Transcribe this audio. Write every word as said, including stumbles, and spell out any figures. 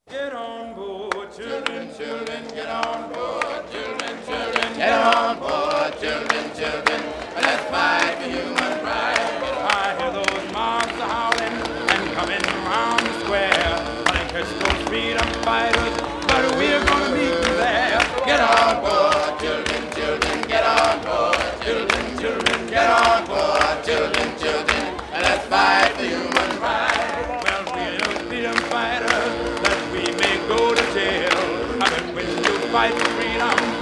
Get on board, children, children, get on board, children, children, get on board, children, children, let's fight for human rights. I hear those mobs are howling and coming around the square. Honey, catch those freedom fighters, but we're gonna meet them there. Get on board, children, children, get on board, children, children, get on board, children, children, let's fight for human rights. Well, freedom, freedom fighters, that we may go to jail. I mean, when you fight for freedom,